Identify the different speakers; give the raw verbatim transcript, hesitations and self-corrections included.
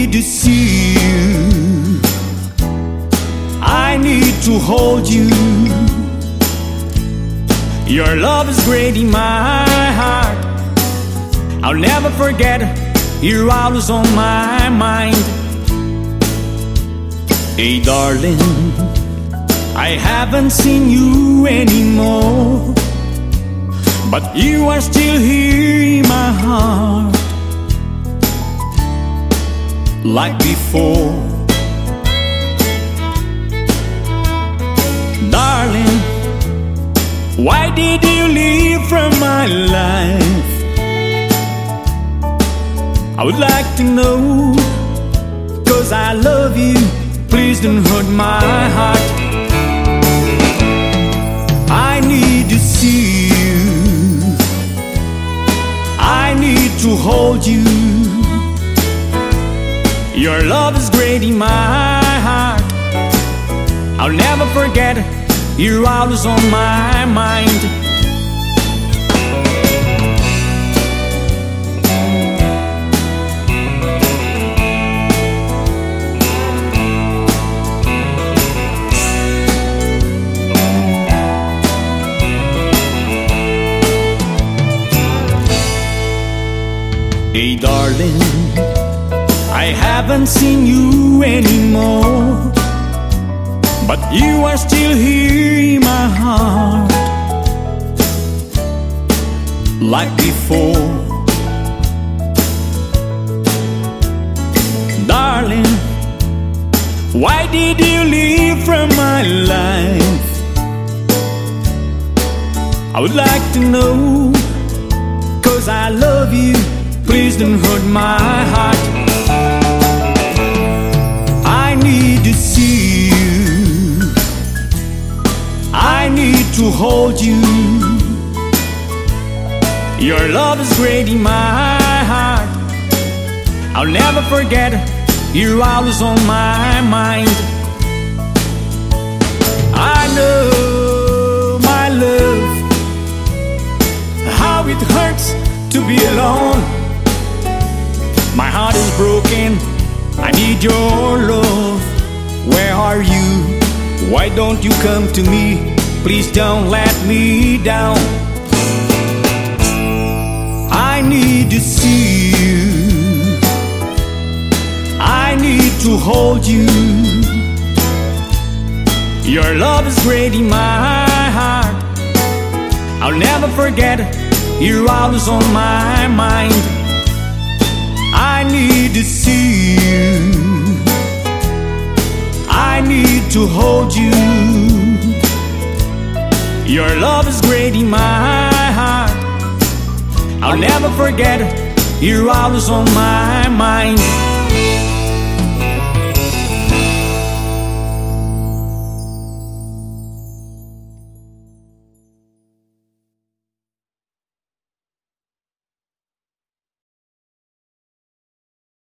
Speaker 1: need to see you. I need to hold you. Your love is great in my heart. I'll never forget, you're always on my mind. Hey darling, I haven't seen you anymore, but you are still here in my heart, like before. Darling, why did you leave from my life? I would like to know, 'cause I love you. Please don't hurt my heart. I need to see you. I need to hold you. Your love is great in my heart. I'll never forget, you're always on my mind. Hey darling, I haven't seen you anymore, but you are still here in my heart, like before. Darling, why did you leave from my life? I would like to know, 'cause I love you. Please don't hurt my heart. I need to see you. I need to hold you. Your love is great in my heart. I'll never forget, you're always on my mind. I know, my love, how it hurts to be alone. My heart is broken, I need your love. Where are you? Why don't you come to me? Please don't let me down. I need to see you. I need to hold you. Your love is great in my heart. I'll never forget, you're always on my mind. I need to see you. I need to hold you. Your love is great in my heart. I'll never forget, you're always on my mind.